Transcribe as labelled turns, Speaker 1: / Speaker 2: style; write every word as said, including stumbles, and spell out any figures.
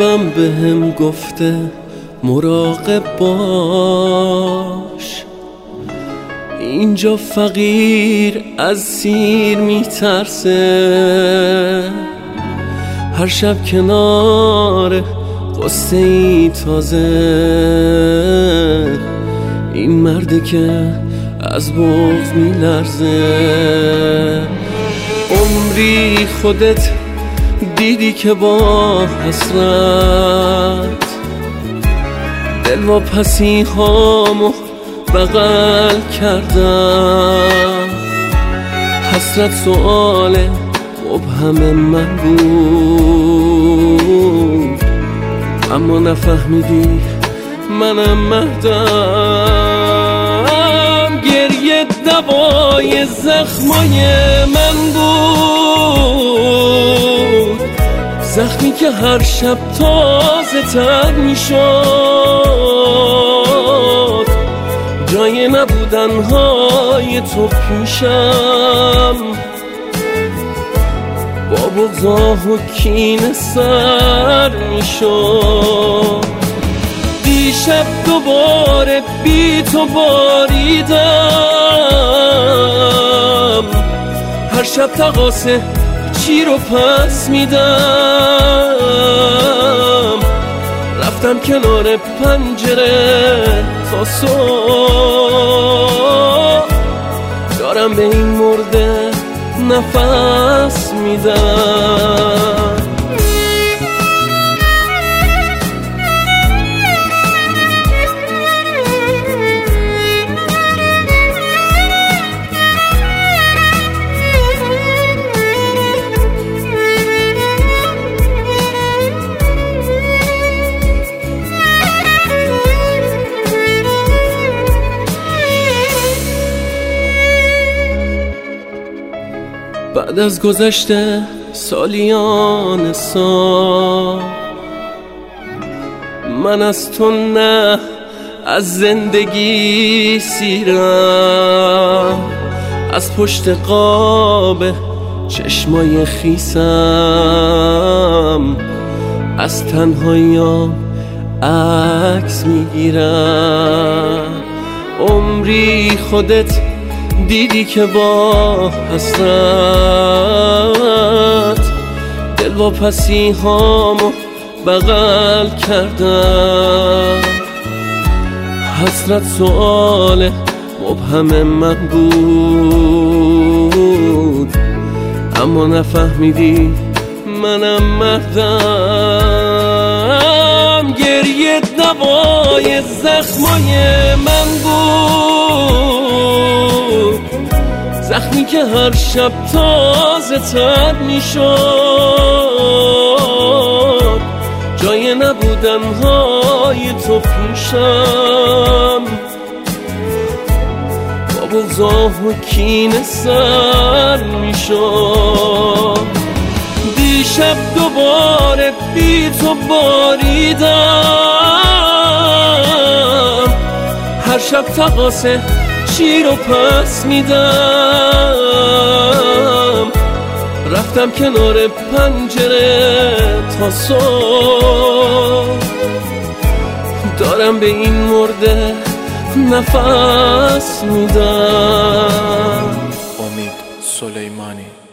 Speaker 1: قلبم بهم گفته مراقب باش، اینجا فقیر از سیر میترسه، هر شب کنار قصه ای تازه، این مرده که از بغض میلرزه. عمری خودت دیدی که با حسرت دل و پسی هامو بغل کردم، حسرت سؤال مبهم من بود، اما نفهمیدی منم مردم. گریه دوای زخمای من بود، زخمی که هر شب تازه تر می شد، جای نبودن های تو پیشم با بغضاه و کینه سر می شد. دیشب دوباره بی تو باریدم، هر شب تقاسه چی رو پس میدم، رفتم کنار پنجره تا صبح، دارم به این مرده نفس میدم. بعد از گذشته سالیان سال، من از تو نه از زندگی سیرم، از پشت قاب چشمای خیسم از تنهاییام عکس میگیرم. عمری خودت دیدی که با حسرت دل و پسی هامو بغل کردم، حسرت سؤال مبهم من بود، اما نفهمیدی منم مردم. گریه دوای زخمای من بود، زخمی که هر شب تازه تر می شد، جای نبودن های تو پیشم با بغضاه و کینه سر می شد. دیشب دوباره بی تو باریدم، هر شب تقاسه چی رو پس میدم، رفتم کنار پنجره تا صبح، دارم به این مرده نفس میدم.
Speaker 2: امید سلیمانی.